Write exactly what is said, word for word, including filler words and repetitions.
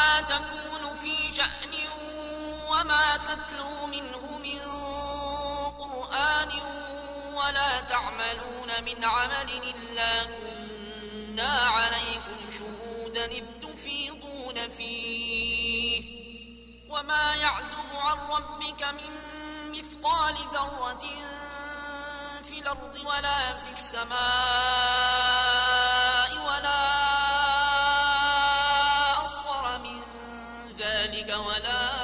وما تكون في شأن وما تتلو منه من قرآن ولا تعملون من عمل إلا كنا عليكم شهودا إذ تفيضون فيه وما يعزب عن ربك من مثقال ذرة في الأرض ولا في السماء ولا أصغر من ذلك ولا